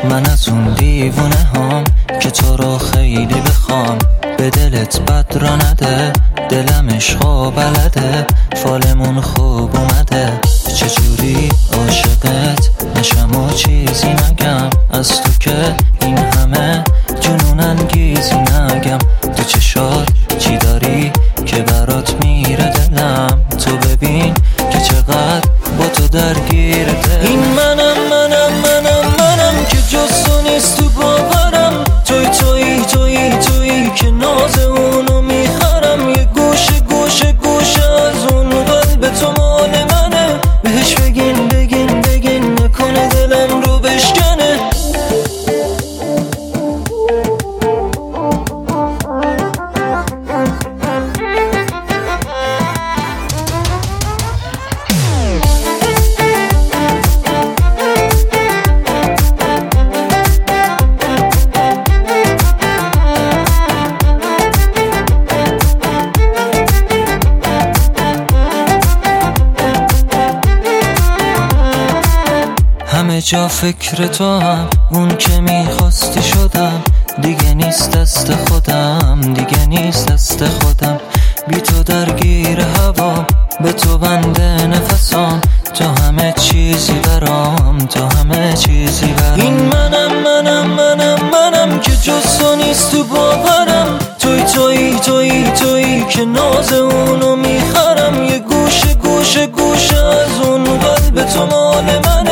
من از اون دیوونه هم که تو رو خیلی بخوام، به دلت بد را نده، دلم عشقا بلده، فالمون خوب اومده، چجوری عاشقت نشم و چیزی نگم، از تو که این همه جنون انگیزی نگم، تو چشات چی داری که برات میره دلم، تو ببین که چقدر با تو درگیر دل. این منم که جز تو نیست تو باورم، تویی که ناز اونو میخرم، یه گوشه از اون قلب تو مال منه، بهش بگین نکنه دلم رو بشکنه. همه جا فکر تو هم، اون که میخواستی شدم، دیگه نیست دست خودم، بی تو درگیر هوا، به تو بنده نفسام، تو همه چیزی برام. این منم که جز تو نیست تو باورم، تویی که ناز اونو میخرم، یه گوشه از اون قلب تو مال منه،